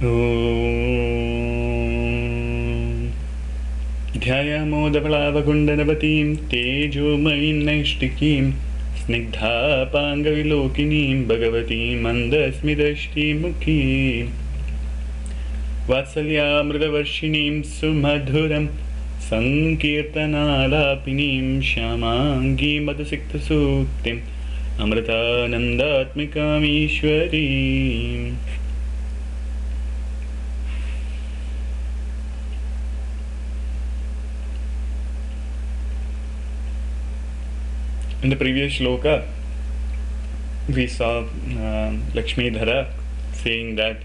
Om ध्यायामोदफलावकुण्डनवतीं तेजोमयीं नैष्टिकीं स्निग्धापाङ्गविलोकिनीं भगवतीं मन्दस्मितश्रीमुखीं वात्सल्यामृतवर्षिणीं सुमधुरं सङ्कीर्तनालापिनीं श्यामाङ्गीं मधुसिक्तसूक्तिम् अमृतानन्दात्मिकामीश्वरीम्. In the previous shloka, we saw Lakshmidhara saying that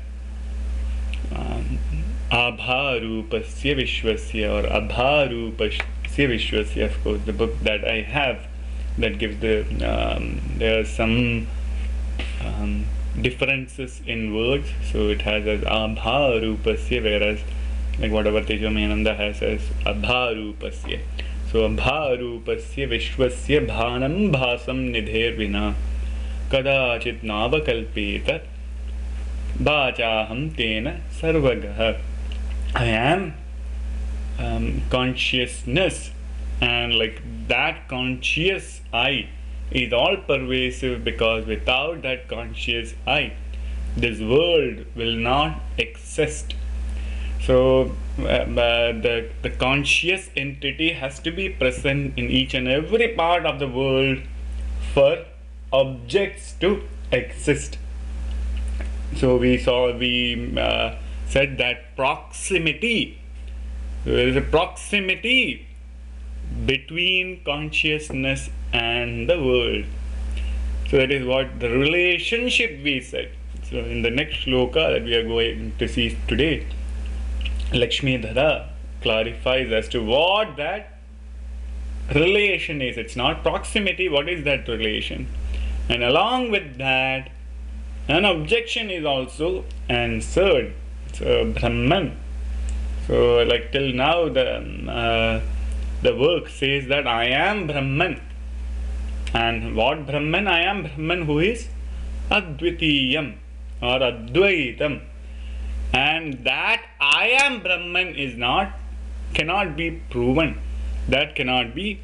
Abharupasya Vishwasya or Abharupasya Vishwasya, of course, the book that I have that gives there are some differences in words. So it has as Abharupasya, whereas like whatever Tejomayananda has as Abharupasya. So Abharupasya Vishwasya Bhanam Bhasam Nidher Vina Kadachit Navakalpeta Bhachaham Tena Sarvagaha. I am consciousness, and like that conscious I is all pervasive, because without that conscious I, this world will not exist. So the conscious entity has to be present in each and every part of the world for objects to exist. So we said that proximity, there is a proximity between consciousness and the world. So that is what the relationship we said. So in the next shloka that we are going to see today, Lakshmidhara clarifies as to what that relation is. It's not proximity, what is that relation? And along with that, an objection is also answered. So Brahman. So like till now the work says that I am Brahman. And what Brahman? I am Brahman who is Advitiyam or Advaitam. And that I am Brahman cannot be proven. That cannot be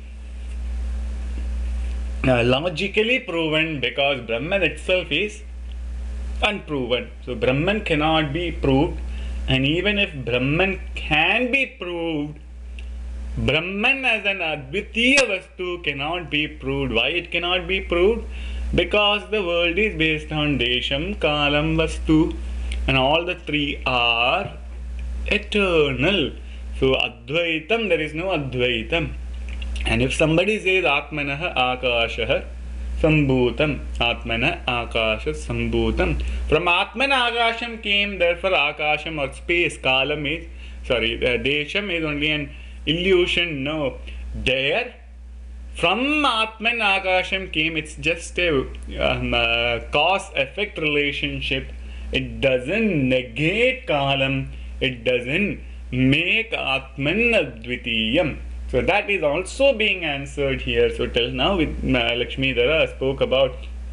logically proven, because Brahman itself is unproven. So Brahman cannot be proved, and even if Brahman can be proved, Brahman as an Advitiya Vastu cannot be proved. Why it cannot be proved? Because the world is based on Desham, Kalam, Vastu, and all the three are eternal. So Advaitam, there is no Advaitam. And if somebody says Atmanah Akashah Sambhutam, Atmana Akasha Sambhutam, from Atmana Akasham came, therefore Akasham or space, Kalam is, Desham is only an illusion. No, there from Atman Akasham came, it's just a cause-effect relationship. It doesn't negate Kalam, it doesn't make Atman Advitiyam. So that is also being answered here. So till now with Lakshmidhara spoke about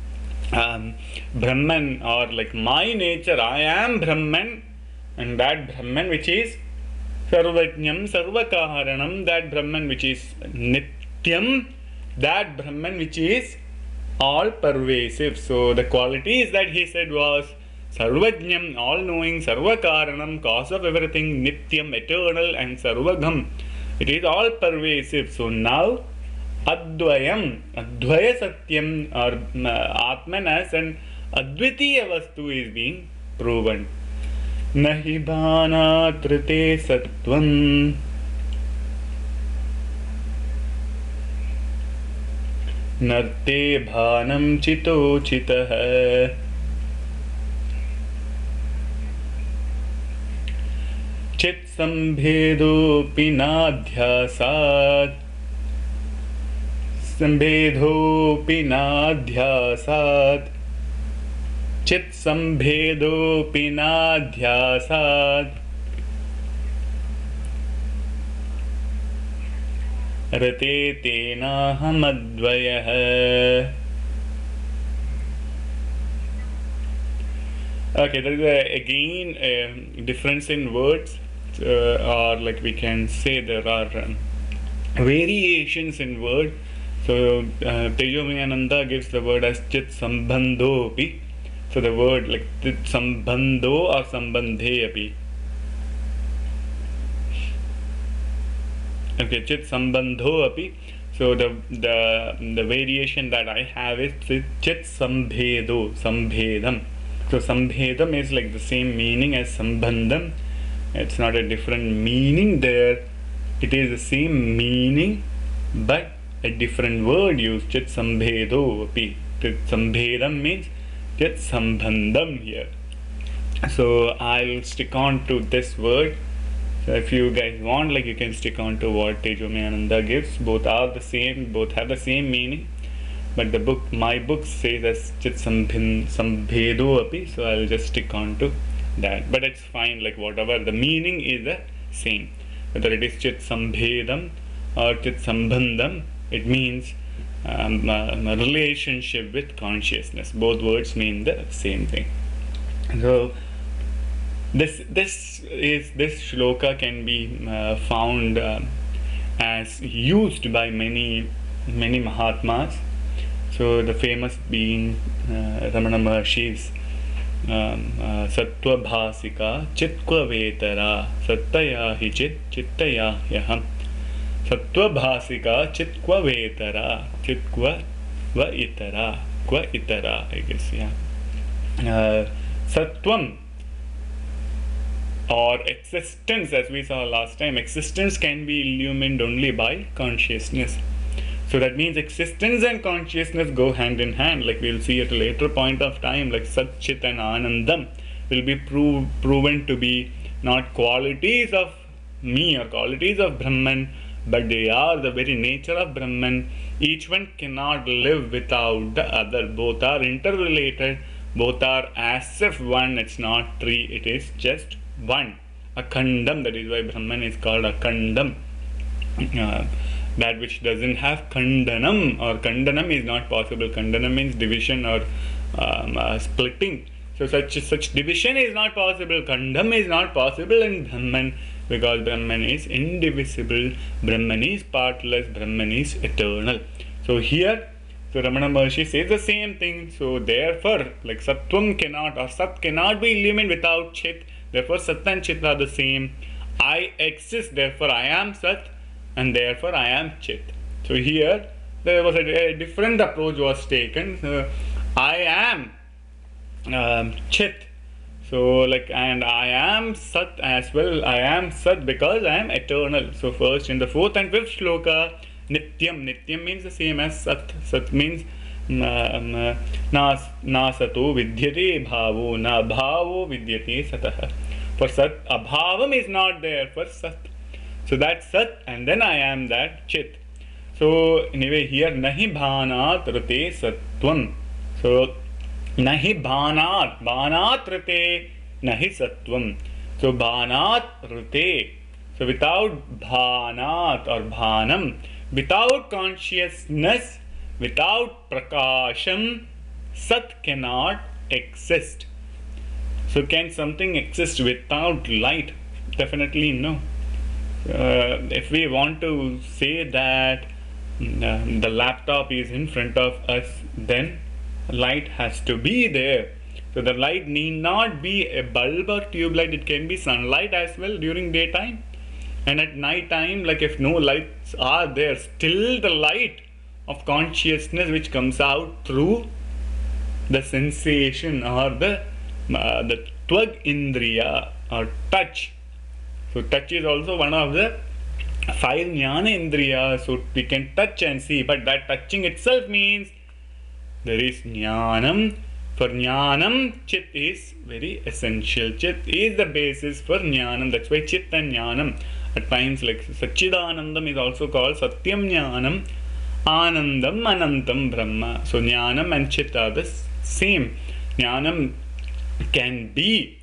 Brahman, or like my nature, I am Brahman, and that Brahman which is Sarvajñam Sarvakaranam, that Brahman which is Nityam, that Brahman which is all pervasive. So the qualities that he said was Sarvajñam, all knowing, Sarvakaranam, cause of everything, Nityam, eternal, and Sarvagam, it is all pervasive. So now Advayam, Advaya Satyam, or Atman as an Advitiya Vastu is being proven. Nahi bhana trite sattvam narte bhanam chito chitah chit sambhedopi nadhyasat sambhedopi nadhyasat chit sambhedopi nadhyasat rate tena hamadvayah. Okay, there is again a difference in words, or like we can say there are variations in word. So Tejomayananda gives the word as chit sambandhopi. So the word like chit sambandho or sambandhe api. Okay, chit sambandho api. So the variation that I have is chit sambhedo, sambhedam. So sambhedam is like the same meaning as sambandham. It's not a different meaning there. It is the same meaning, but a different word used. Chit sambhedo api. Chit sambhedam means chit sambandham here. So I'll stick on to this word. So if you guys want, like you can stick on to what Tejomayananda gives. Both are the same, both have the same meaning. But the book, my book says as Chit Sambhedo api, so I'll just stick on to that. But it's fine, like whatever, the meaning is the same. Whether it is Chit Sambhedam or Chit Sambandham, it means a relationship with consciousness. Both words mean the same thing. So this shloka can be found as used by many Mahatmas. So the famous being Ramana Maharshi's Sattva Bhasika Chitkva Vetara Sattaya hi Chit Chittaya Hyaham. Sattva Bhasika Chitkva Vetara Chitkva Va Itara Kwa Itara, I guess, yeah. Sattvam or existence, as we saw last time, existence can be illumined only by consciousness. So that means existence and consciousness go hand in hand, like we'll see at a later point of time, like Sat, Chit and Anandam will be proven to be not qualities of me or qualities of Brahman, but they are the very nature of Brahman. Each one cannot live without the other. Both are interrelated, both are as if one. It's not three, it is just one. Akhandam, that is why Brahman is called Akhandam. That which doesn't have Khandanam, or Khandanam is not possible. Khandanam means division or splitting. So such division is not possible. Khandam is not possible in Brahman, because Brahman is indivisible, Brahman is partless, Brahman is eternal. So here, so Ramana Maharshi says the same thing. So therefore, like Sattvam cannot, or Sat cannot be illumined without Chit. Therefore Sat and Chit are the same. I exist, therefore I am Sat, and therefore I am Chit. So here there was a different approach was taken. I am Chit. So like, and I am Sat as well. I am Sat because I am eternal. So first in the fourth and fifth shloka, Nityam. Nityam means the same as Sat. Sat means na sato vidyate bhavo, na bhavo vidyate satah. For Sat, abhavam is not there for Sat. So that's Sat, and then I am that Chit. So anyway, here nahi bhanat rate sattvam. So nahi bhanat rate nahi sattvam. So bhanat rate. So without bhanat or bhanam, without consciousness, without prakasham, Sat cannot exist. So can something exist without light? Definitely no. If we want to say that the laptop is in front of us, then light has to be there. So the light need not be a bulb or tube light, it can be sunlight as well during daytime. And at night time, like if no lights are there, still the light of consciousness which comes out through the sensation or the Tvag Indriya or touch. So touch is also one of the 5 Jnana Indriya. So we can touch and see, but that touching itself means there is Jnanam. For Jnanam, Chit is very essential. Chit is the basis for Jnanam. That's why Chit and Jnanam. At times like Satchidanandam is also called Satyam Jnanam, Anandam Anantam Brahma. So Jnanam and Chit are the same. Jnanam can be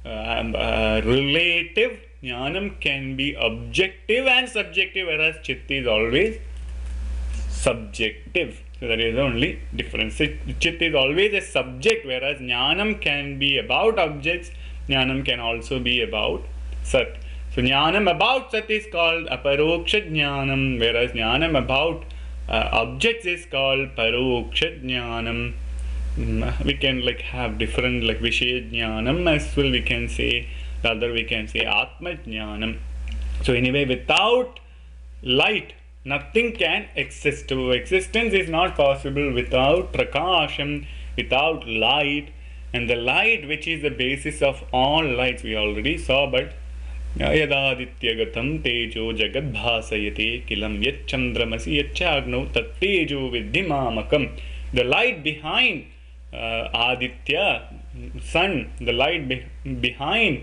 relative, Jnanam can be objective and subjective, whereas Chit is always subjective. So that is the only difference. Chit is always a subject, whereas Jnanam can be about objects, Jnanam can also be about Sat. So Jnanam about Sat is called Aparoksha Jnanam, whereas Jnanam about objects is called Paroksha Jnanam. We can like have different like Vishaya Jnanam as well, we can say, rather we can say Atma Jnanam. So anyway, without light, nothing can exist. So existence is not possible without prakasham, without light, and the light which is the basis of all lights we already saw, but यदादित्यगतं तेजो जगद्भासयते किलं यच्चन्द्रमसि यच्चाग्नौ तत्तेजो विद्धि मामकम्. The light behind Aditya, sun, the light behind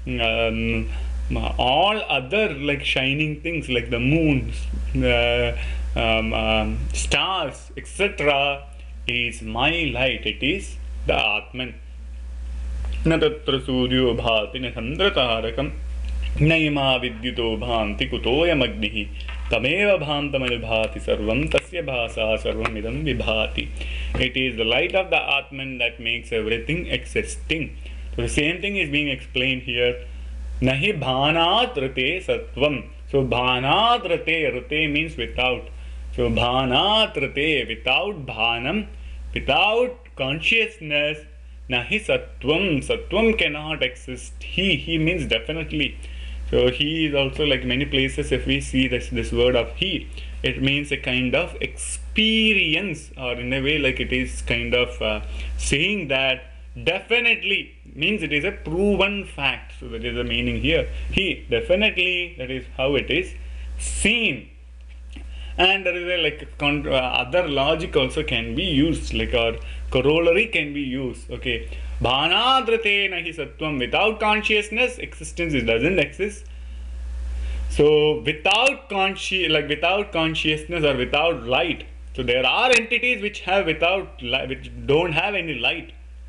all other like shining things like the moons, stars, etc. is my light. It is the Atman. न तत्र सूर्यो भाति न चन्द्रतारकम् नैमा विद्युतो भान्ति कुतोऽयमग्निः तमेव भान्तमनुभाति सर्वं तस्य भासा सर्वमिदं विभाति. It is the light of the Atman that makes everything existing. So the same thing is being explained here. Nahi bhanat rate sattvam. So bhanat rate, rate means without. So bhanat rate, without bhanam, without consciousness, nahi sattvam. Sattvam cannot exist. He means definitely. So he is also like many places, if we see this word of he, it means a kind of experience, or in a way like it is kind of saying that definitely means it is a proven fact. So that is the meaning here. He definitely, that is how it is seen. And there is a like other logic also can be used, like our corollary can be used. Okay, bhanadrate nahi sattvam, without consciousness existence doesn't exist. So without without consciousness or without light, so there are entities which have without light, which don't have any light,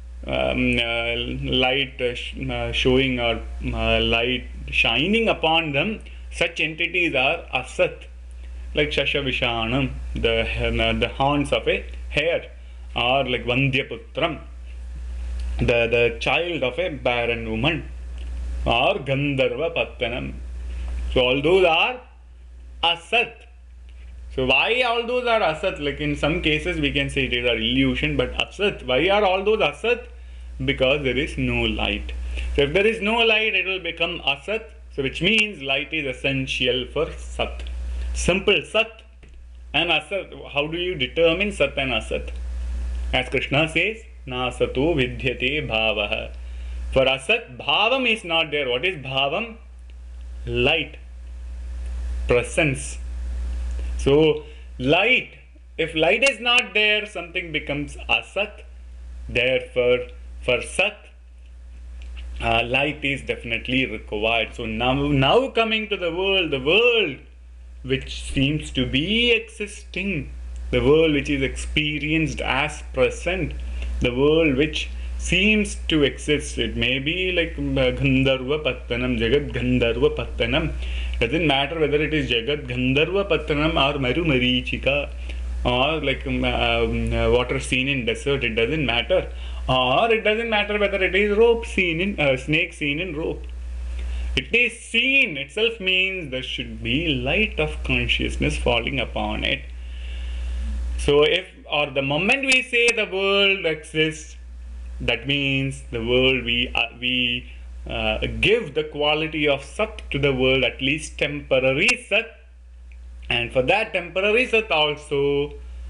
showing or light shining upon them. Such entities are asat, like Shashavishanam, the horns of a hare, or like Vandyaputram, the child of a barren woman, or Gandharva Pattanam. So all those are asat. So why all those are asat? Like in some cases we can say it is an illusion, but asat. Why are all those asat? Because there is no light. So if there is no light, it will become asat. So which means light is essential for sat. Simple, sat and asat. How do you determine sat and asat? As Krishna says, na sato vidyate bhavaha. For asat, bhavam is not there. What is bhavam? Light, presence. So light, if light is not there, something becomes asat. Therefore for sat, light is definitely required. So now coming to the world which seems to be existing, the world which is experienced as present, the world which seems to exist. It may be like Gandharva Pattanam, Jagat Gandharva Pattanam. Doesn't matter whether it is Jagat Gandharva Pattanam or Maru Marichika, or like water seen in desert. It doesn't matter. Or it doesn't matter whether it is snake seen in rope. It is seen itself means there should be light of consciousness falling upon it. So if, or the moment we say the world exists, that means the world we give the quality of sat to the world, at least temporary sat, and for that temporary sat also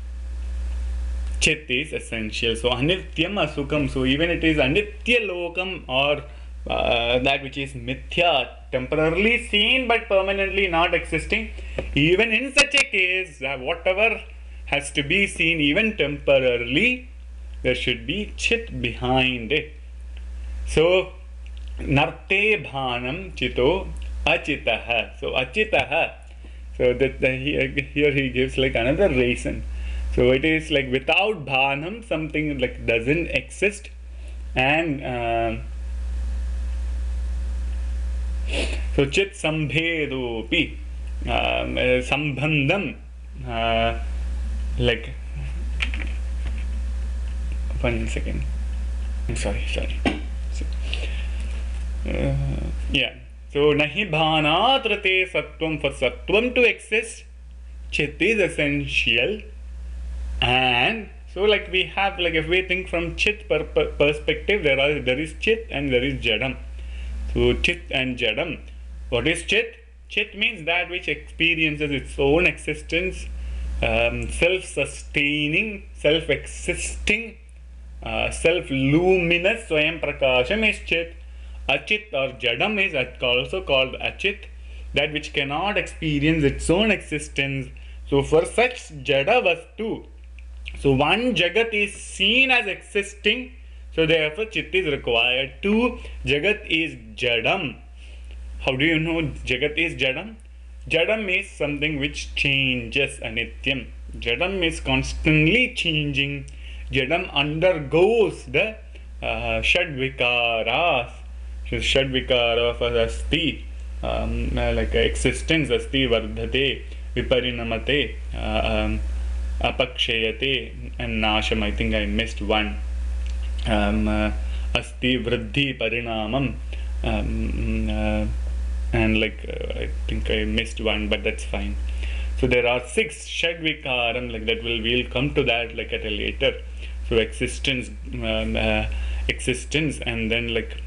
chit is essential. So anityam asukam, so even it is anitya lokam, or that which is mithya, temporarily seen but permanently not existing, even in such a case, whatever has to be seen even temporarily, there should be chit behind it. So narte bhanam chito achitaha. So achitaha, so that here he gives like another reason. So it is like without bhanam, something like doesn't exist, and so chit sambhedopi, sambandham, like 1 second. Sorry. Yeah. So nahi bhanat rate sattvam. For sattvam to exist, chit is essential. And so, like, we have, like, if we think from chit perspective, there is chit and there is jadam. So chit and jadam. What is chit? Chit means that which experiences its own existence, self-sustaining, self-existing, self-luminous. Swayam prakasham is chit. Achit or jadam is also called achit, that which cannot experience its own existence. So for such jada vastu, so one jagat is seen as existing, so therefore chit is required. Two, jagat is jadam. How do you know jagat is jadam? Jadam is something which changes, anityam. Jadam is constantly changing. Jadam undergoes the shadvikaras. So shadvikara of asti, like existence, asti vardhate, viparinamate, apakshayate, and nasham. I think I missed one. Asti vruddhi parinamam, and like I think I missed one, but that's fine. So there are 6 shadvikaram, like that we'll come to that like at a later. So existence, and then like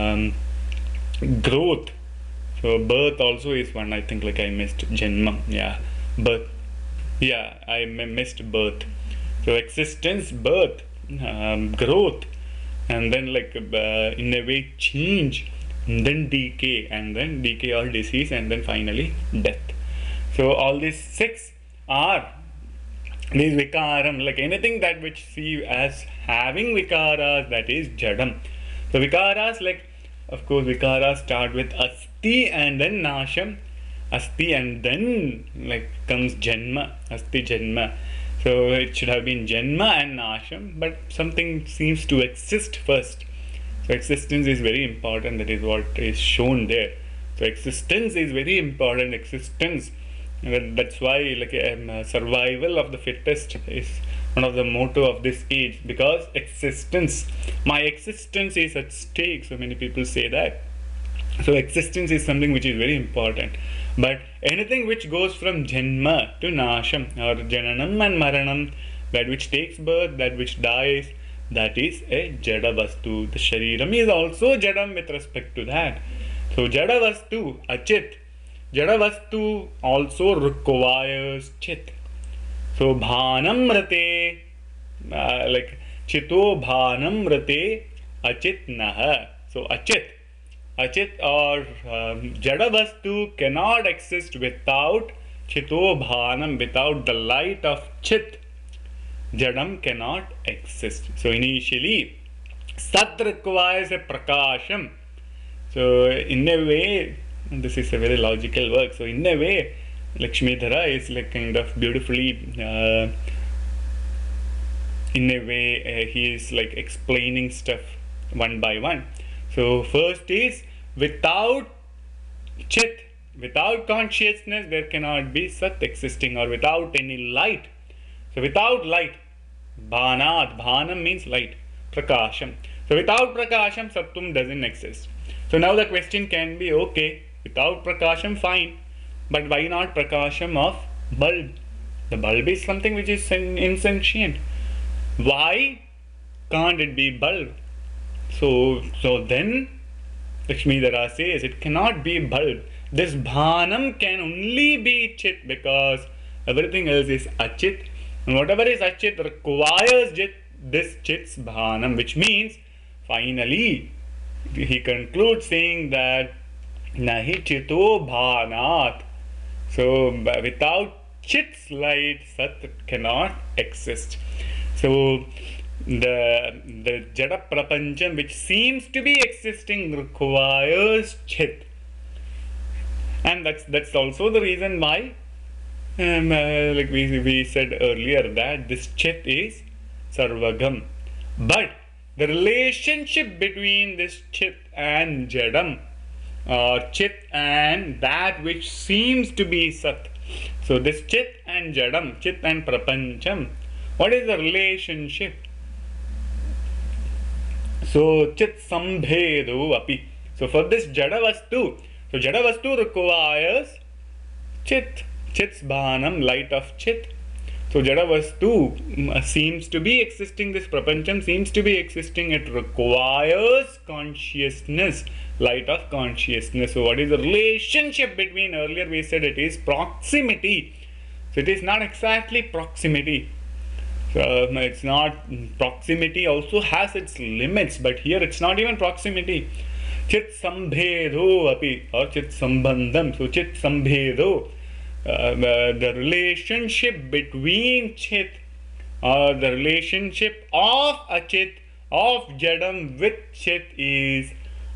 growth. So birth also is one. I think like I missed janma. Yeah, birth. Yeah, I missed birth. So existence, birth, growth, and then like in a way change, and then decay or disease, and then finally death. So all these 6 are these vikaram, like anything that which see as having vikaras, that is jadam. So vikaras, like, of course, vikaras start with asti and then nasham. Asti and then like comes janma, asti janma. So it should have been janma and nasham, but something seems to exist first. So existence is very important. That is what is shown there. So existence is very important. Existence. That's why like survival of the fittest is one of the motto of this age, because existence, my existence is at stake. So many people say that. So existence is something which is very important. But anything which goes from janma to nasham, or jananam and maranam, that which takes birth, that which dies, that is a jada vastu. The shariram is also jadam with respect to that. So jada vastu, achit. Jada vastu also requires chit. So bhanam rate, like chito bhanam rate achit naha. So achit or jada vastu cannot exist without chito bhanam, without the light of chit. Jadam cannot exist. So initially sat requires a prakasham. So in a way, this is a very logical work. So in a way, Lakshmidhara is like kind of beautifully, in a way, he is like explaining stuff one by one. So first is, without chit, without consciousness, there cannot be sat existing, or without any light. So without light, bhanat, bhanam means light, prakasham. So without prakasham, sattvam doesn't exist. So now the question can be, okay, without prakasham, fine, but why not prakasham of bulb? The bulb is something which is insentient. Why can't it be bulb? So then Lakshmidhara says it cannot be bulb. This bhanam can only be chit, because everything else is achit, and whatever is achit requires this chit's bhanam, which means finally he concludes saying that nahi chito bhanat. So without chit's light, sat cannot exist. So the jada prapancham, which seems to be existing, requires chit, and that's also the reason why like we said earlier that this chit is sarvagam. But the relationship between this chit and jadam, chit and that which seems to be sat, so this chit and jadam, chit and prapancham, what is the relationship? So chit sambhedo api. So for this Jadavastu, so Jadavastu requires chit. Chit's bhanam, light of chit. So Jadavastu seems to be existing, this prapancham seems to be existing, it requires consciousness, light of consciousness. So what is the relationship between, earlier we said it is proximity. So it is not exactly proximity. So it's not, proximity also has its limits, but here it's not even proximity. Chit sambhedo api, or chit sambandham. So chit sambhedo, the relationship between chit, or the relationship of achit, of jadam with chit, is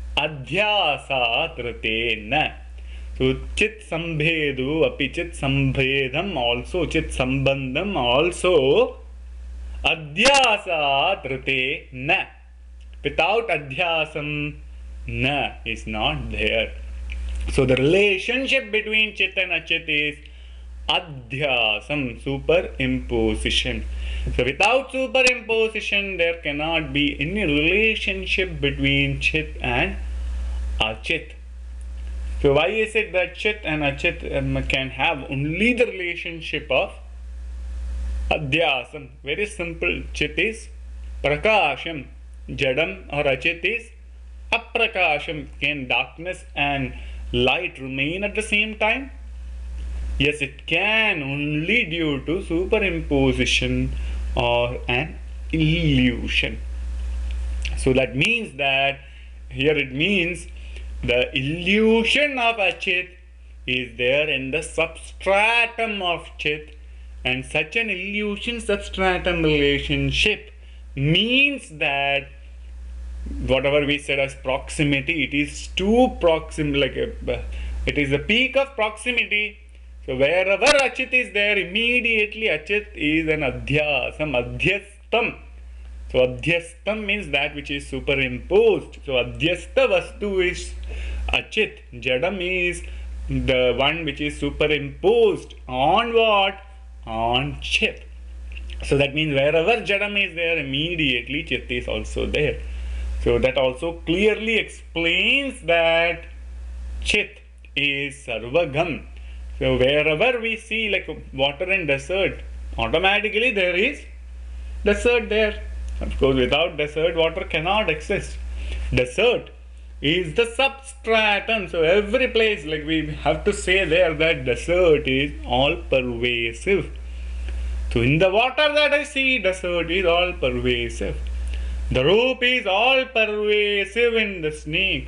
adhyasa tritena. So chit sambhedu api chit sambhedam also, chit sambandham also, adhyasa trite na. Without adhyasam, na is not there. So the relationship between chit and achit is adhyasam, superimposition. So without superimposition, there cannot be any relationship between chit and achit. So why is it that chit and achit can have only the relationship of adhyasam? Very simple. Chit is prakasham, jadam or achit is aprakasham. Can darkness and light remain at the same time? Yes, it can, only due to superimposition or an illusion. So that means that here it means the illusion of achit is there in the substratum of chit, and such an illusion substratum relationship means that whatever we said as proximity, it is too proximate, like it is the peak of proximity. So wherever achit is there, immediately achit is an adhyasam, adhyastam. So adhyastam means that which is superimposed. So adhyasta vastu is achit. Jadam is the one which is superimposed on what? On chit. So that means wherever jadam is there, immediately chit is also there. So that also clearly explains that chit is sarvagam. So wherever we see like water in desert, automatically there is desert there. Of course, without desert, water cannot exist. Desert is the substratum. So every place, like we have to say there that desert is all pervasive. So in the water that I see, desert is all pervasive. The rope is all pervasive in the snake.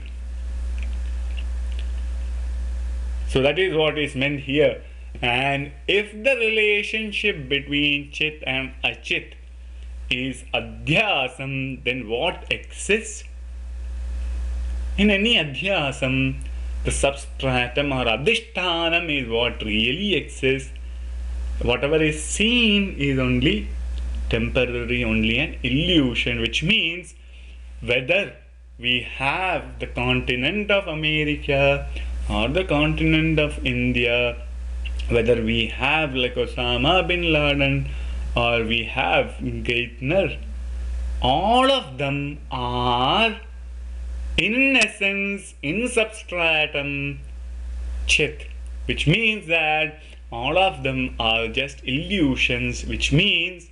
So that is what is meant here. And if the relationship between chit and achit is adhyasam, then what exists? In any adhyasam, the substratum or adhishthanam is what really exists. Whatever is seen is only temporary, only an illusion, which means whether we have the continent of America or the continent of India, whether we have like Osama bin Laden or we have Geithner, all of them are in essence, in substratum, chit, which means that all of them are just illusions, which means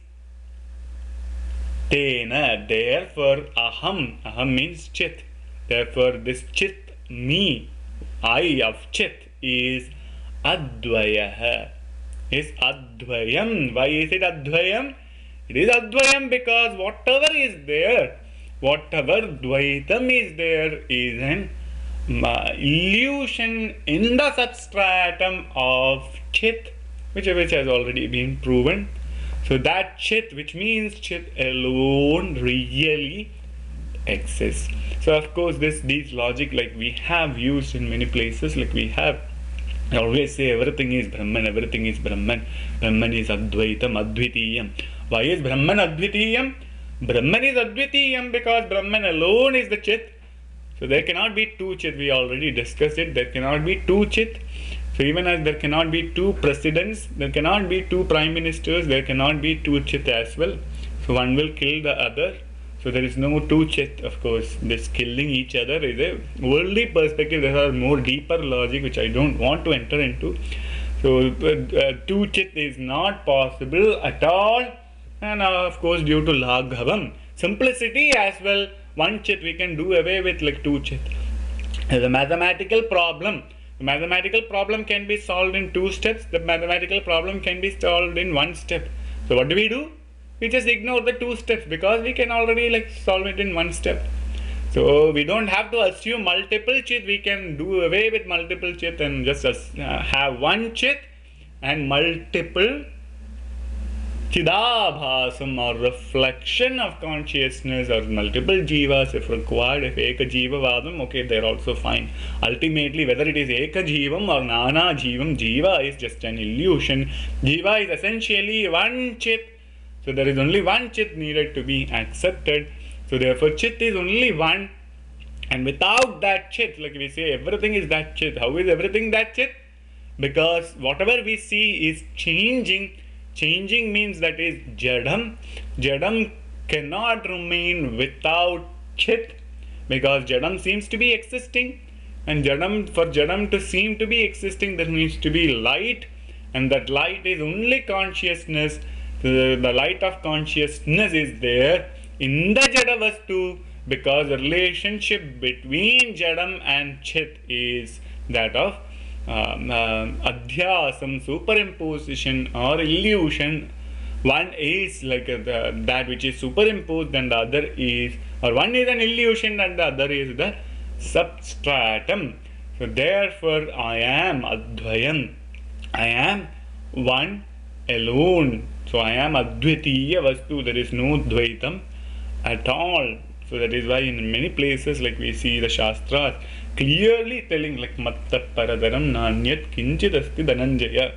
tena, therefore aham means chit, therefore this chit, me, I of chit is advayah, is advayam. Why is it advayam? It is advayam because whatever is there, whatever dvaitam is there is an illusion in the substratum of chit, which has already been proven. So that chit, which means chit alone, really exists. So of course these logic like we have used in many places, like we have I always say everything is Brahman, everything is Brahman. Brahman is Advaitam, Advitiyam. Why is Brahman Advitiyam? Brahman is Advitiyam because Brahman alone is the Chit. So there cannot be two Chit. We already discussed it. There cannot be two Chit. So even as there cannot be two presidents, there cannot be two prime ministers, there cannot be two Chit as well. So one will kill the other. So there is no two chit, of course. This killing each other is a worldly perspective. There are more deeper logic which I don't want to enter into. So two chit is not possible at all, and of course due to laghavam, simplicity as well. One chit we can do away with like two chit. As a mathematical problem, the mathematical problem can be solved in two steps. The mathematical problem can be solved in one step. So what do? We just ignore the two steps because we can already like solve it in one step. So we don't have to assume multiple chit. We can do away with multiple chit and just have one chit and multiple chidabhasam or reflection of consciousness, or multiple jivas if required. If eka jiva vadam, okay, they're also fine. Ultimately, whether it is eka jivam or nana jivam, jiva is just an illusion. Jiva is essentially one chit. So there is only one chit needed to be accepted. So therefore chit is only one, and without that chit, like we say everything is that chit. How is everything that chit? Because whatever we see is changing. Changing means that is jadam. Jadam cannot remain without chit, because jadam seems to be existing, and for jadam to seem to be existing, there needs to be light, and that light is only consciousness. The light of consciousness is there in the jada vastu, because the relationship between jadam and chit is that of adhyasam, superimposition or illusion. One is like that which is superimposed, and the other is, or one is an illusion and the other is the substratum. So therefore I am advayam, I am one alone. So I am advitiya vastu, there is no dvaitam at all. So that is why in many places like we see the Shastras clearly telling like matta paradaram nanyat kinchit asti dhananjaya.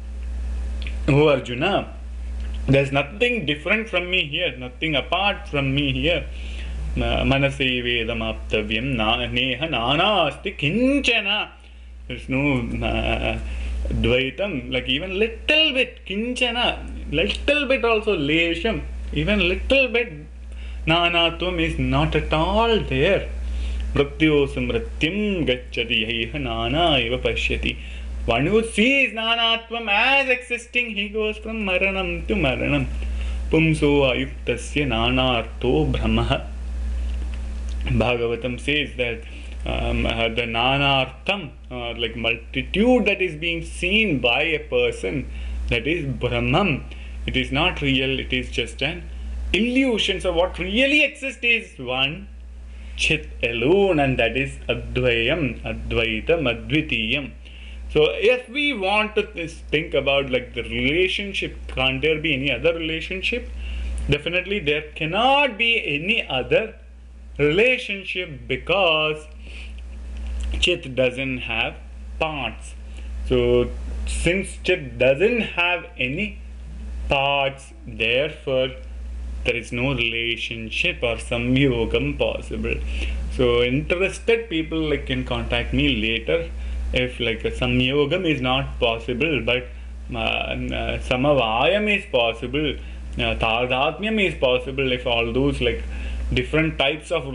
Oh Arjuna, there is nothing different from me here, nothing apart from me here. Manase vedam aptavyam neha nana asti kinchana. There is no dvaitam, like even little bit kinchana, little bit also lesham, even little bit nanatvam is not at all there. Mrityo samrityam gacchati yaiha nana eva pashyati. One who sees nanatvam as existing, he goes from maranam to maranam. Pumso ayuktasya nanartho brahmaha. Bhagavatam says that the nanartham, like multitude that is being seen by a person, that is Brahman. It is not real, it is just an illusion. So what really exists is one chit alone, and that is Advayam, Advaitam, Advitiyam. So if we want to think about like the relationship, can't there be any other relationship? Definitely there cannot be any other relationship, because chit doesn't have parts. So since chit doesn't have any parts, therefore there is no relationship or samyogam possible. So interested people like can contact me later if like a samyogam is not possible, but samavayam is possible, tadhatmyam is possible. If all those like different types of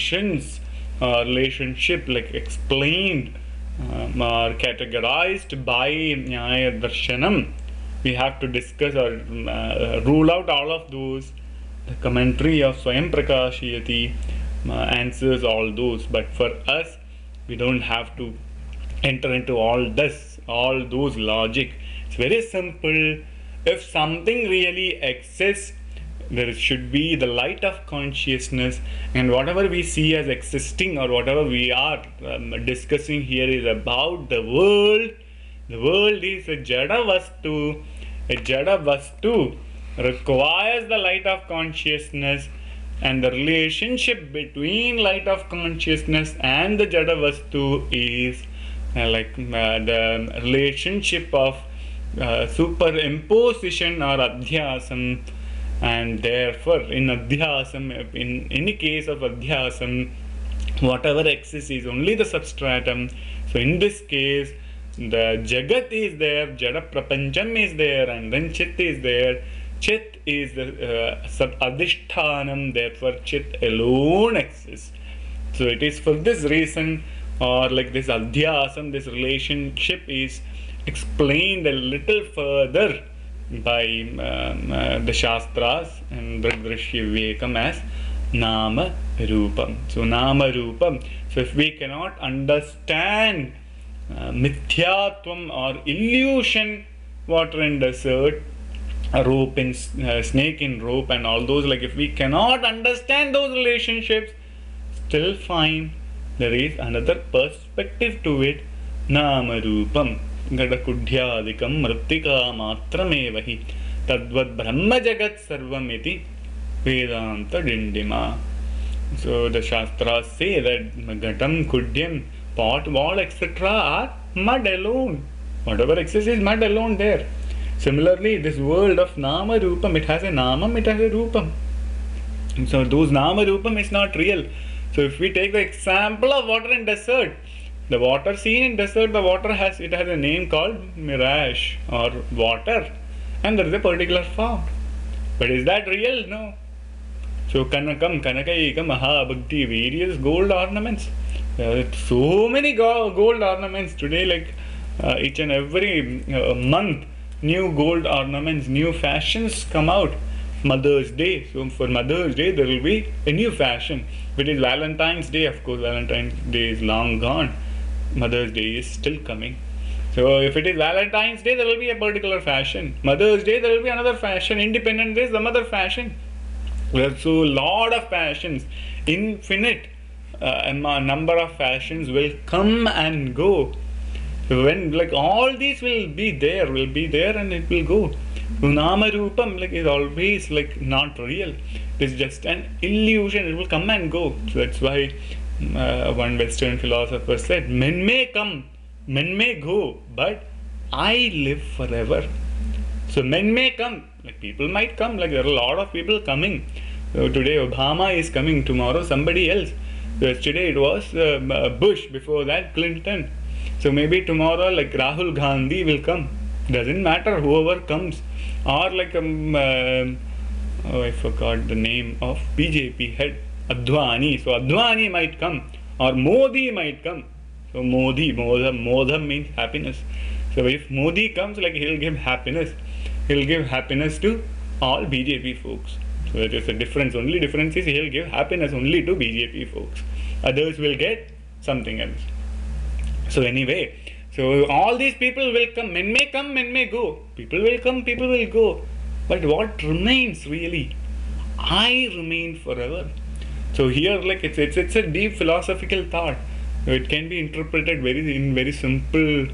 relationship like explained are categorized by Nyaya Darshanam, we have to discuss or rule out all of those. The commentary of Swayam Prakashayati answers all those, but for us we don't have to enter into all those logic. It's very simple. If something really exists, there should be the light of consciousness, and whatever we see as existing or whatever we are discussing here is about the world. The world is a jada vastu. A jada vastu requires the light of consciousness, and the relationship between light of consciousness and the jada vastu is the relationship of superimposition or adhyasam. And therefore in adhyasam, in any case of adhyasam, whatever exists is only the substratum. So in this case the jagat is there, jada prapancham is there, and then chit is there. Chit is the adhishthanam, therefore Chit alone exists. So it is for this reason, or like this adhyasam, this relationship is explained a little further by the Shastras and Bhagdrishya Vivekam as Nama Rupam. So Nama Rupam. So if we cannot understand Mithyatvam or illusion, water in desert, a rope in snake in rope, and all those, like if we cannot understand those relationships, still fine, there is another perspective to it. Nama Rupam Gadakudhyadikam Mrittika Matramevahi Tadvad Brahma Jagat Sarvamiti Vedanta Dindima. So the Shastras say that Gatam, Kudyam, pot, wall, etc. are mud alone. Whatever exists is mud alone there. Similarly, this world of Nama Rupam, it has a Namam, it has a Rupam. So those Nama Rupam is not real. So if we take the example of water in desert, the water seen in desert, the water has a name called mirage or water, and there is a particular form. But is that real? No. So Kanakam, Kanakaika, Mahabhakti, various gold ornaments. So many gold ornaments today, like each and every month, new gold ornaments, new fashions come out. Mother's Day. So for Mother's Day, there will be a new fashion. If it is Valentine's Day, of course, Valentine's Day is long gone. Mother's Day is still coming. So if it is Valentine's Day, there will be a particular fashion. Mother's Day, there will be another fashion. Independence Day is another fashion. So a lot of fashions, infinite number of fashions will come and go. When like all these will be there and it will go. Nama Rupam like is always like not real. It is just an illusion. It will come and go. So that's why one Western philosopher said, "Men may come, men may go, but I live forever." So men may come, like people might come. Like there are a lot of people coming. So today Obama is coming. Tomorrow somebody else. So yesterday it was Bush. Before that Clinton. So maybe tomorrow like Rahul Gandhi will come. Doesn't matter whoever comes. Or like I forgot the name of BJP head, Advani. So Advani might come, or Modi might come. So Modha means happiness. So if Modi comes, like he'll give happiness. He'll give happiness to all BJP folks. So that is the difference. Only difference is he'll give happiness only to BJP folks. Others will get something else. So anyway, so all these people will come. Men may go. People will come, people will go. But what remains really? I remain forever. So here, like it's a deep philosophical thought. It can be interpreted in very simple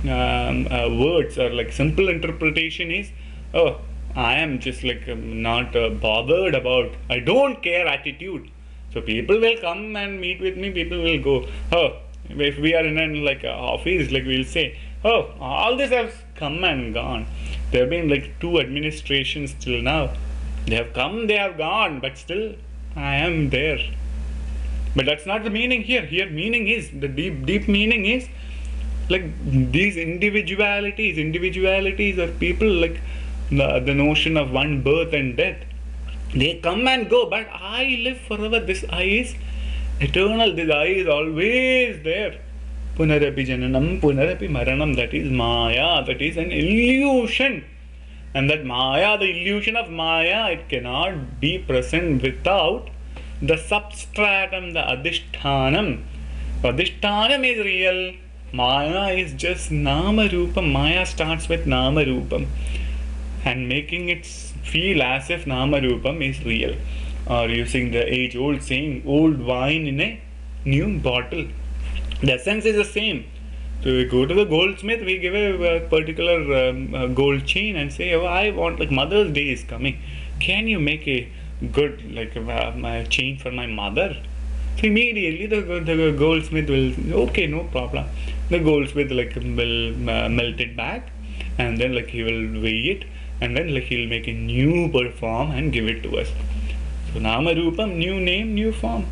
words, or like simple interpretation is, oh, I am just like not bothered about. I don't care attitude. So people will come and meet with me. People will go. Oh. If we are in an like office, like we'll say, oh, all this has come and gone. There have been like 2 administrations till now. They have come, they have gone, but still I am there. But that's not the meaning here. Here meaning is, the deep meaning is like these individualities are people, like the notion of one birth and death. They come and go, but I live forever. This I is eternal. This I is always there. Punarapi jananam, punarapi maranam. That is Maya. That is an illusion. And that Maya, the illusion of Maya, it cannot be present without the substratum, the adhishthanam. Adhishthanam is real. Maya is just Nama Rupam. Maya starts with Nama Rupam, and making it feel as if Nama Rupam is real. Or using the age-old saying, old wine in a new bottle. The essence is the same. So we go to the goldsmith, we give a particular gold chain and say, oh, I want, like Mother's Day is coming. Can you make a good like my chain for my mother? So immediately the goldsmith will, okay, no problem. The goldsmith like will melt it back, and then like he will weigh it, and then like he'll make a new form and give it to us. So Nama Rupam, new name, new form.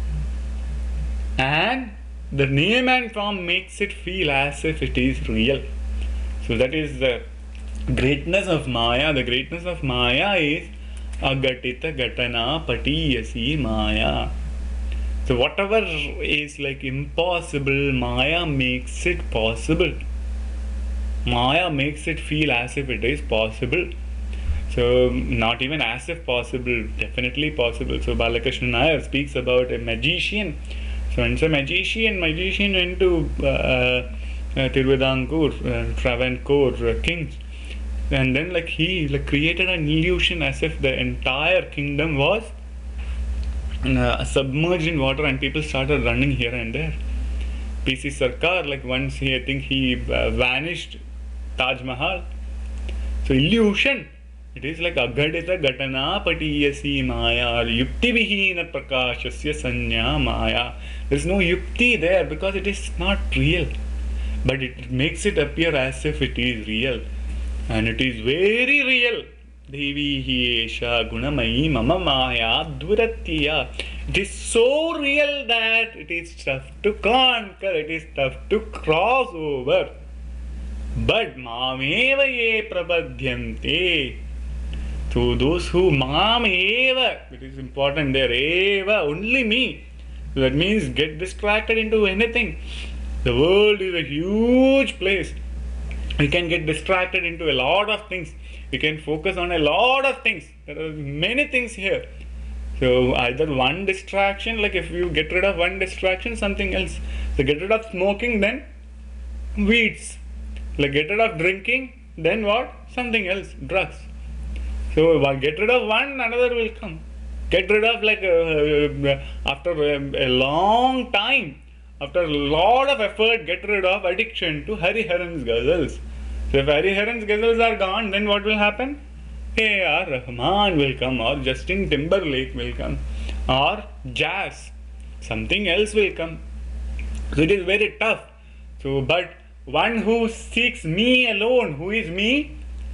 And the name and form makes it feel as if it is real. So that is the greatness of Maya, the greatness of Maya is agatita gatana patiyasi Maya. So whatever is like impossible, Maya makes it possible. Maya makes it feel as if it is possible. So not even as if possible, definitely possible. So Balakrishna Nair speaks about a magician. So once a magician went to Tiruvidankur, Travancore kings, and then like he like created an illusion as if the entire kingdom was submerged in water, and people started running here and there. PC Sarkar, like once I think he vanished Taj Mahal. So illusion. It is like agadita gatana patiyasi Maya or yukti vihina prakashasya sanya Maya. There is no yukti there because it is not real, but it makes it appear as if it is real, and it is very real. Devi hi esha gunamayi mama Maya durattiya. It is so real that it is tough to conquer. It is tough to cross over. But mameva ye prabadhyante. To those who mam eva, it is important there, eva, only me. So that means get distracted into anything. The world is a huge place. We can get distracted into a lot of things. We can focus on a lot of things. There are many things here. So either one distraction, like if you get rid of one distraction, something else. So get rid of smoking, then weeds. Like get rid of drinking, then what? Something else, drugs. So get rid of one, another will come. Get rid of like after a long time, after a lot of effort, get rid of addiction to Hariharan's ghazals. So if Hariharan's ghazals are gone, then what will happen? A.R. Rahman will come, or Justin Timberlake will come, or jazz. Something else will come. So it is very tough. So, but one who seeks me alone, who is me?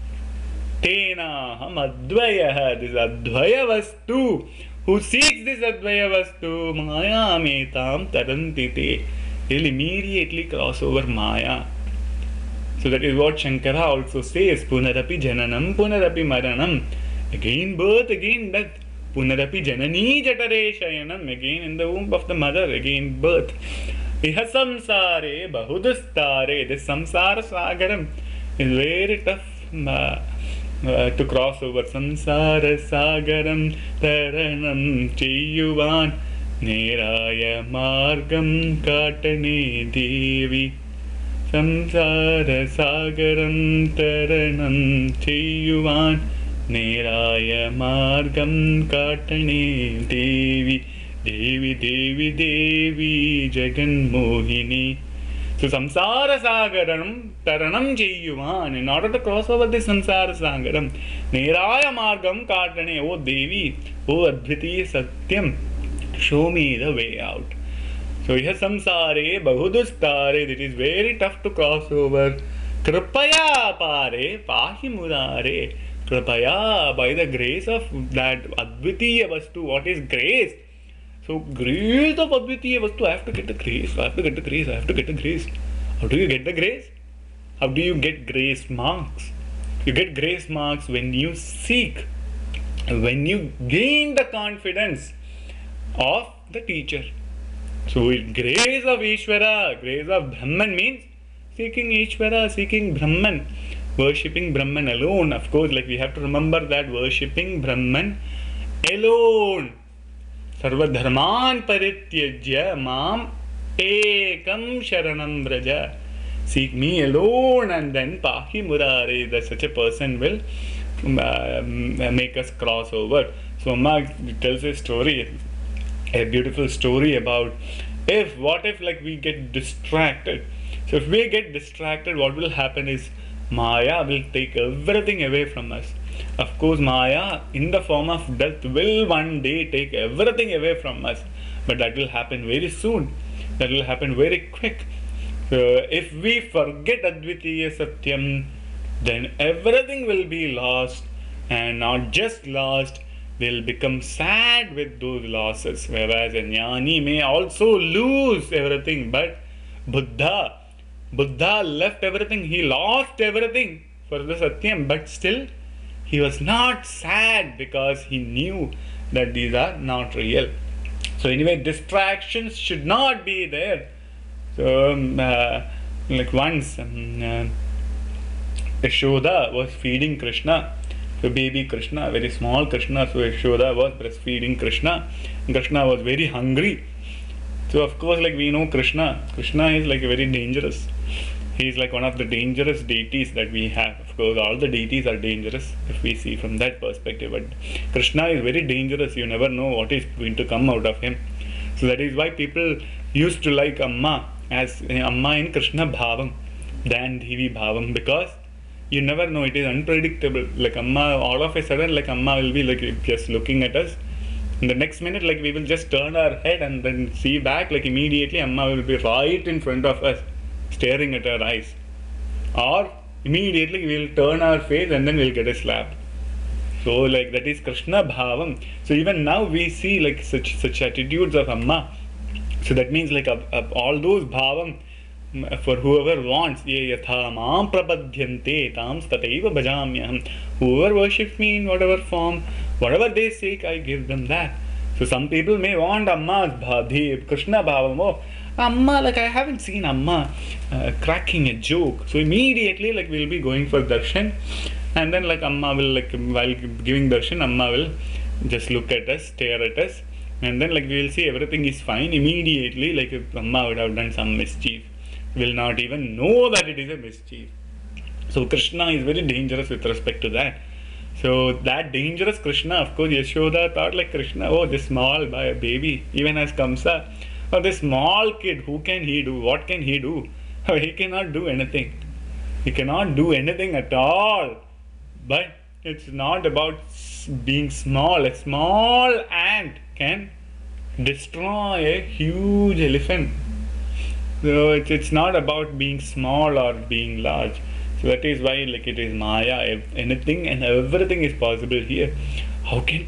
Tena ham advaya, this advaya vastu. Who seeks this advaya vastu? Maya metam tarantite. He'll immediately cross over Maya. So that is what Shankara also says. Punarapi jananam, punarapi maranam. Again birth, again death. Punarapi janani jatare shayanam. Again in the womb of the mother, again birth. Iha samsare bahudustare. This samsara sagaram is very tough to cross over. Samsara sagaram taranam cheyyuvan neraya margam katane devi. Samsara sagaram taranam cheyyuvan neraya margam katane devi. Devi Devi Devi Jagan Mohini. So samsara sagaram taranam cheyyuvan. In order to cross over this samsara sagaram, neraya margam katane. Oh Devi, oh Adviti Satyam, show me the way out. So here samsare bahudustare, it is very tough to cross over. Kripaya pare pahi murare. Kripaya, by the grace of that Advitiya Vastu. What is grace? So grace of Advitiya Vastu, I have to get the grace, I have to get the grace, I have to get the grace. How do you get the grace? How do you get grace marks? You get grace marks when you seek, when you gain the confidence of the teacher. So grace of Ishvara, grace of Brahman means seeking Ishvara, seeking Brahman, worshipping Brahman alone. Of course, like we have to remember that worshipping Brahman alone. Sarvadharman parityajya mam ekam sharanam vraja. Seek me alone, and then pahi murare, that such a person will make us cross over. So Amma tells a story, a beautiful story about what if like we get distracted. So if we get distracted, what will happen is Maya will take everything away from us. Of course, Maya in the form of death will one day take everything away from us, but that will happen very soon. That will happen very quick. So if we forget Advitiya Satyam, then everything will be lost, and not just lost, we'll become sad with those losses. Whereas a jnani may also lose everything, but Buddha left everything, he lost everything. for the Satyam, but still he was not sad because he knew that these are not real. So anyway, distractions should not be there. So like once Yashoda was feeding Krishna, so baby Krishna, very small Krishna. So Yashoda was breastfeeding Krishna. Krishna was very hungry. So of course, like we know Krishna is like very dangerous. He is like one of the dangerous deities that we have. Of course, all the deities are dangerous if we see from that perspective. But Krishna is very dangerous. You never know what is going to come out of him. So that is why people used to like Amma as Amma in Krishna Bhavam than Devi Bhavam, because you never know, it is unpredictable. Like Amma, all of a sudden, like Amma will be like just looking at us. In the next minute, like we will just turn our head and then see back, like immediately Amma will be right in front of us, staring at our eyes. Or immediately we will turn our face and then we'll get a slap. So like that is Krishna Bhavam. So even now we see like such attitudes of Amma. So that means like all those Bhavam for whoever wants. Ye yatha maam prapadhyante tam stataiva bhajamyaham. Whoever worships me in whatever form, whatever they seek, I give them that. So some people may want Amma's bhadhi, Krishna Bhavam. Oh, Amma, like I haven't seen Amma cracking a joke. So immediately like we'll be going for darshan, and then like Amma will, like while giving darshan, Amma will just look at us, stare at us, and then like we will see everything is fine. Immediately like if Amma would have done some mischief, will not even know that it is a mischief. So Krishna is very dangerous with respect to that. So that dangerous Krishna, of course, Yashoda thought like Krishna, oh, this small baby, even as Kamsa, oh, this small kid, who can he do? What can he do? Oh, he cannot do anything. He cannot do anything at all. But it's not about being small. A small ant can destroy a huge elephant. So it's not about being small or being large. So that is why like it is Maya. Anything and everything is possible here. How can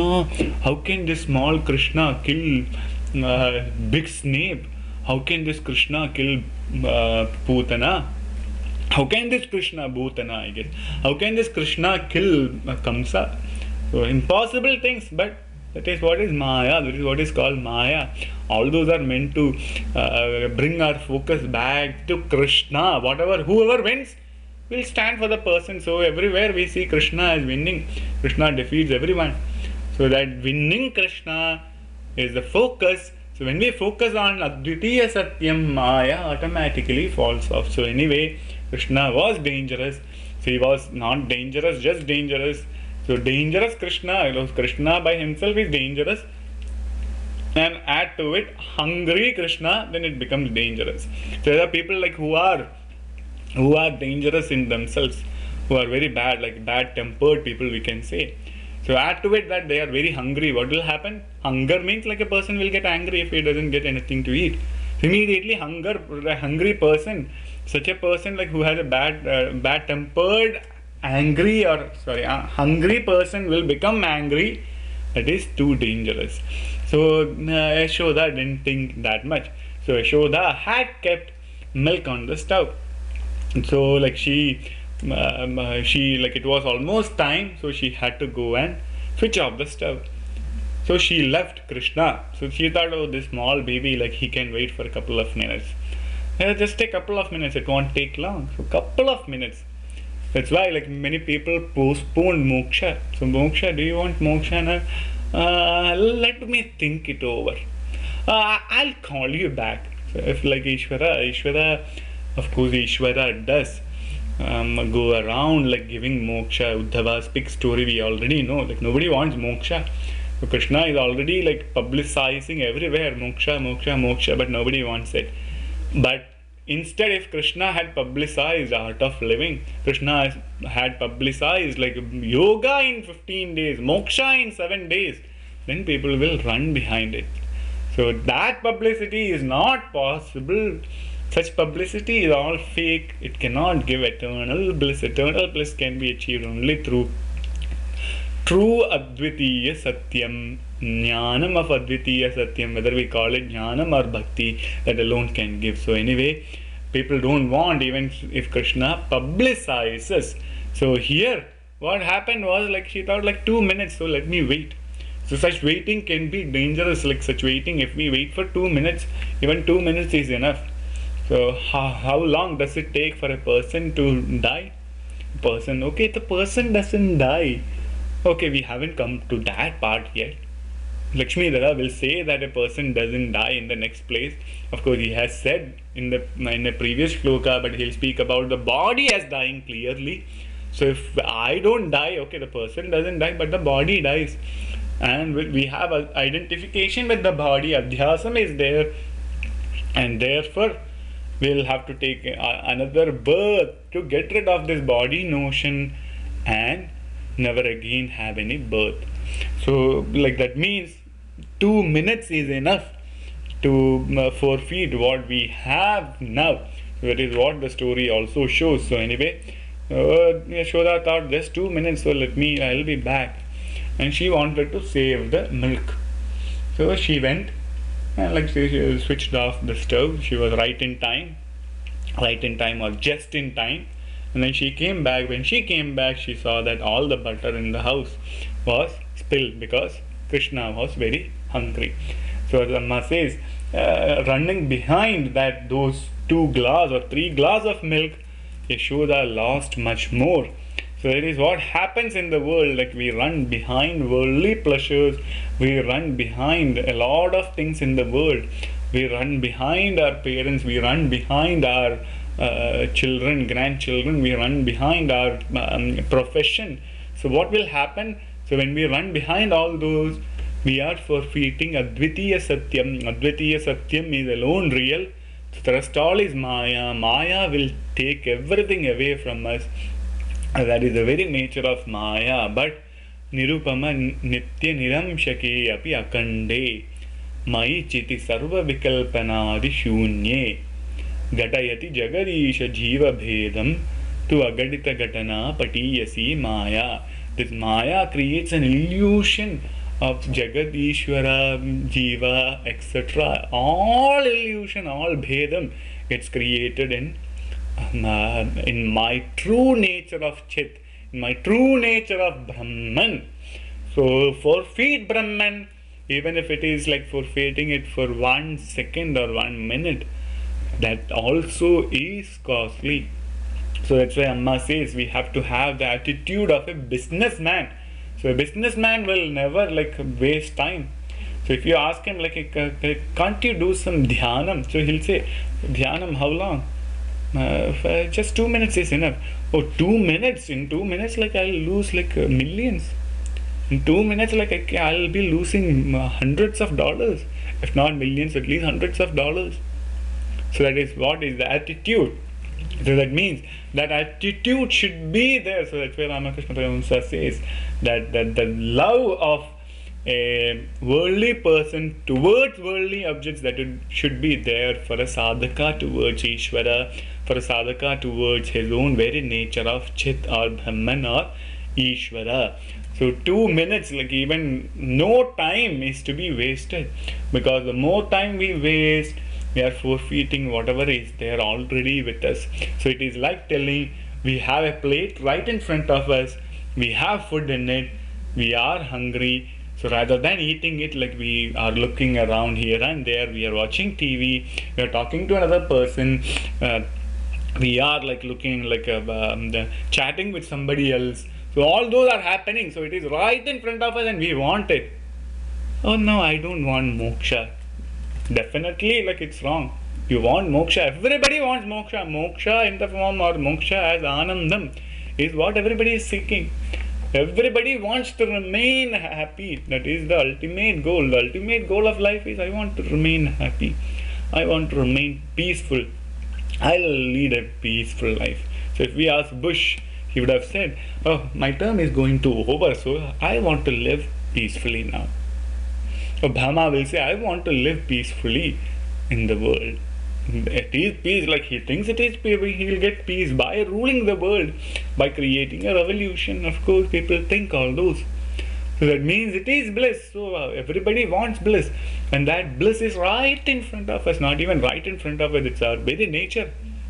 this small Krishna kill big snake? How can this Krishna kill Putana? How can this Krishna Bhutana, I guess? How can this Krishna kill Kamsa? So impossible things, but that is what is Maya. That is what is called Maya. All those are meant to bring our focus back to Krishna. Whoever wins will stand for the person. So everywhere we see Krishna as winning. Krishna defeats everyone. So that winning Krishna is the focus. So when we focus on Advitiya Satyam, Maya automatically falls off. So anyway, Krishna was dangerous. So he was not dangerous, just dangerous. So dangerous Krishna by himself is dangerous. And add to it hungry Krishna, then it becomes dangerous. So there are people like who are dangerous in themselves, who are very bad, like bad tempered people we can say. So add to it that they are very hungry. What will happen? Hunger means like a person will get angry if he doesn't get anything to eat. So immediately a hungry person, such a person like who has a bad tempered, hungry person will become angry. That is too dangerous. So Yashoda didn't think that much. So Yashoda had kept milk on the stove. So like she like it was almost time, so she had to go and switch off the stove. So she left Krishna. So she thought, oh, this small baby, like he can wait for a couple of minutes. Just a couple of minutes, it won't take long. So couple of minutes. That's why like many people postponed moksha. So moksha, do you want moksha now? Let me think it over. I'll call you back. So if like Ishvara, of course Ishvara does go around like giving moksha. Uddhava's big story we already know. Like nobody wants moksha. So Krishna is already like publicizing everywhere moksha, but nobody wants it. But instead, if Krishna had publicized art of living, Krishna had publicized like yoga in 15 days, moksha in 7 days, then people will run behind it. So that publicity is not possible. Such publicity is all fake. It cannot give eternal bliss. Eternal bliss can be achieved only through true Advitiya Satyam, Jnanam of Advitiya Satyam, whether we call it Jnanam or Bhakti, that alone can give. So anyway, People don't want even if Krishna publicizes. So here, what happened was like she thought like 2 minutes, so let me wait. So such waiting can be dangerous. Like such waiting, if we wait for 2 minutes, even 2 minutes is enough. So how long does it take for a person to die? Person, okay, the person doesn't die. Okay, we haven't come to that part yet. Lakshmi Dada will say that a person doesn't die in the next place. Of course, he has said in the previous shloka, but he'll speak about the body as dying clearly. So if I don't die, okay, the person doesn't die, but the body dies. And we have an identification with the body, adhyasam is there, and therefore we'll have to take another birth to get rid of this body notion and never again have any birth. So like that means 2 minutes is enough to forfeit what we have now. That is what the story also shows. So anyway, Yashoda thought just 2 minutes, so I'll be back. And she wanted to save the milk. So she went and she switched off the stove. She was right in time or just in time. And then she came back. When she came back, she saw that all the butter in the house was spilled because Krishna was very hungry. So as Amma says, running behind those 2 glass or 3 glass of milk, Yashoda lost much more. So it is what happens in the world. Like we run behind worldly pleasures, we run behind a lot of things in the world. We run behind our parents, we run behind our children, grandchildren, we run behind our profession. So what will happen? So when we run behind all those, we are forfeiting Advitiya Satyam. Advitiya Satyam is alone real. So the rest all is Maya. Maya will take everything away from us. That is the very nature of Maya. But Nirupama Nitya Niramshake api akande Mai Chiti Sarva Vikalpanadi Shunye Gatayati Jagarisha Jiva Bhedam Tu Agadita Gatana Patiyasi Maya. This Maya creates an illusion of Jagat, Ishvara, Jiva, etc. All illusion, all Bhedam gets created in my true nature of Chit, in my true nature of Brahman. So forfeit Brahman, even if it is like forfeiting it for 1 second or 1 minute, that also is costly. So that's why Amma says we have to have the attitude of a businessman. So a businessman will never waste time. So if you ask him can't you do some dhyanam? So he'll say, dhyanam how long? Just 2 minutes is enough. Oh, 2 minutes? In 2 minutes I'll lose millions. In 2 minutes I'll be losing hundreds of dollars, if not millions, at least hundreds of dollars. So that is what is the attitude. So that means that attitude should be there. So that's why Ramakrishna Paramahamsa says that the love of a worldly person towards worldly objects, that it should be there for a sadhaka towards Ishvara, for a sadhaka towards his own very nature of Chit or Brahman or Ishvara. So 2 minutes, even no time is to be wasted, because the more time we waste, we are forfeiting whatever is there already with us. So it is like telling, we have a plate right in front of us, we have food in it, we are hungry. So rather than eating it, we are looking around here and there, we are watching TV, we are talking to another person, we are looking chatting with somebody else. So all those are happening. So it is right in front of us and we want it. Oh no, I don't want moksha. Definitely it's wrong. You want moksha. Everybody wants moksha. Moksha in the form, or moksha as anandam, is what everybody is seeking. Everybody wants to remain happy. That is the ultimate goal. The ultimate goal of life is, I want to remain happy. I want to remain peaceful. I'll lead a peaceful life. So if we ask Bush, he would have said, oh, my term is going to over, so I want to live peacefully now. Obama will say, I want to live peacefully in the world. It is peace, he thinks it is peace. He will get peace by ruling the world, by creating a revolution. Of course, people think all those. So that means it is bliss. So everybody wants bliss. And that bliss is right in front of us. Not even right in front of us, it's our very nature.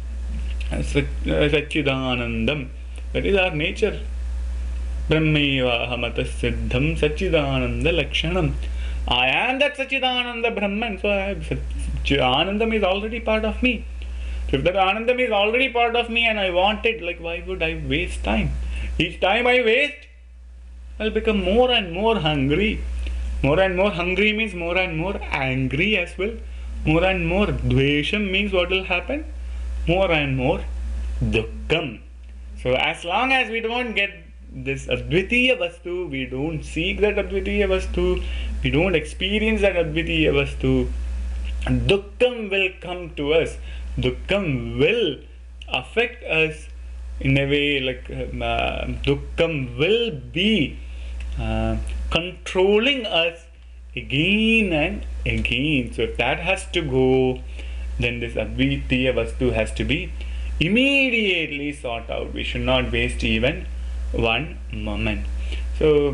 Satchidanandam. That is our nature. Brahmaiva siddham Satchidananda Lakshanam. I am that Satchidananda Brahman, so Anandam is already part of me. So if that Anandam is already part of me and I want it, like why would I waste time? Each time I waste, I'll become more and more hungry. More and more hungry means more and more angry as well. More and more dvesham means what will happen? More and more dukkham. So as long as we don't get this Advitiya Vastu, we don't seek that Advitiya Vastu, we don't experience that Advitiya Vastu, dukkham will come to us. Dukkham will affect us in a way, like dukkham will be controlling us again and again. So if that has to go, then this Advitiya Vastu has to be immediately sought out. We should not waste even one moment. So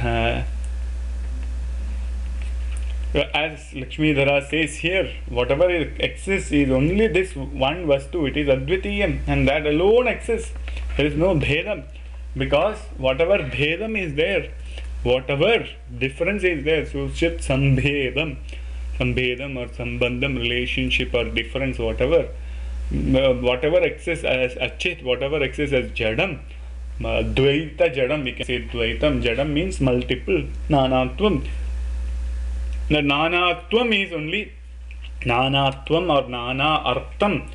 as Lakshmidhara says here, whatever exists is only this one Vastu. It is Advitiyam, and that alone exists. There is no Bhedam, because whatever Bhedam is there, whatever difference is there, so Chit Sambhedam or Sambandham, relationship or difference, whatever exists as Achit, whatever exists as Jadam, Dvaita Jadam, we can say Dvaitam. Jadam means multiple, Nanatvam. The Nanatvam is only Nanatvam or Nana Artham.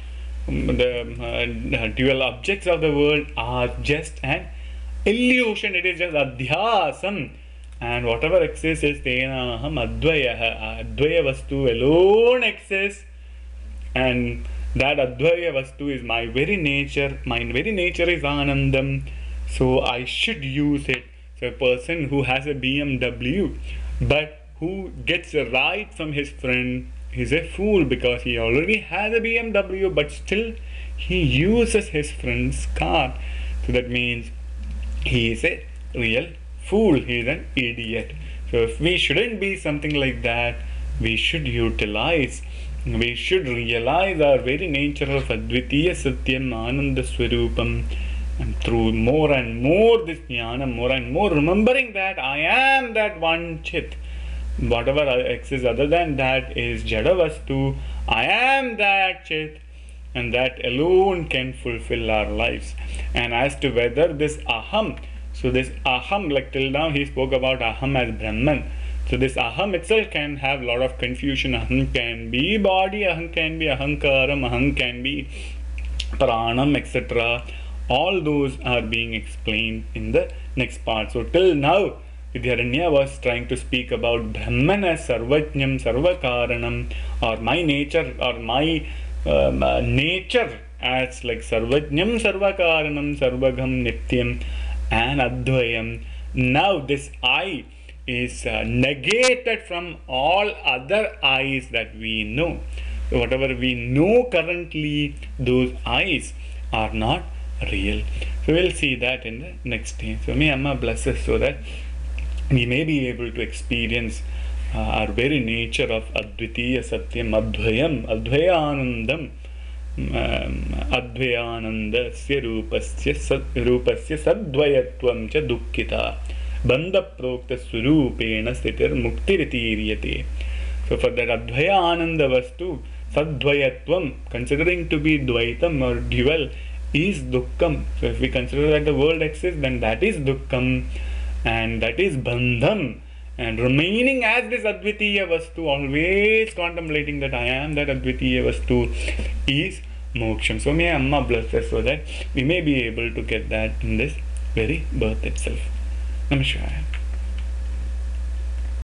The dual objects of the world are just an illusion. It is just Adhyasam. And whatever exists is Tenaham Advaya. Advaya Vastu alone exists. And that Advaya Vastu is my very nature. My very nature is Anandam. So I should use it. So a person who has a BMW, but who gets a ride from his friend, is a fool, because he already has a BMW, but still he uses his friend's car. So that means he is a real fool, he is an idiot. So if we shouldn't be something like that, we should realize our very nature of Advitiya Satyam Ananda Swarupam, and through more and more this jnana, more and more remembering that I am that one Chit. Whatever exists other than that is Jada Vastu. I am that Chit, and that alone can fulfill our lives. And as to whether this Aham, so this Aham, like till now he spoke about Aham as Brahman. So this Aham itself can have a lot of confusion. Aham can be body, Aham can be Ahankaram, Aham can be Pranam, etc. All those are being explained in the next part. So till now, Vidhyaranya was trying to speak about Brahman as Sarvajnam, Sarvakaranam, or my nature, or my nature as like Sarvajnam, Sarvakaranam, Sarvagam, Nityam, and Advayam. Now this I is negated from all other I's that we know. So whatever we know currently, those I's are not real. So we'll see that in the next day. So may Amma bless us so that we may be able to experience our very nature of Advitiya Satyam, Advayam, Advayanandam, Advayanandasya Rupasya Sadvayatvam cha Dukkhita Bandha Prokta Surupena Stitir Muktiritiryate. So for that Advayananda Vastu, Sadvayatvam, considering to be Dvaitam or dual, is Dukkham. So if we consider that the world exists, then that is Dukkham, and that is Bandham. And remaining as this Advitiya Vastu, always contemplating that I am that Advitiya Vastu, is Moksham. So may Amma bless us so that we may be able to get that in this very birth itself. Namaskar.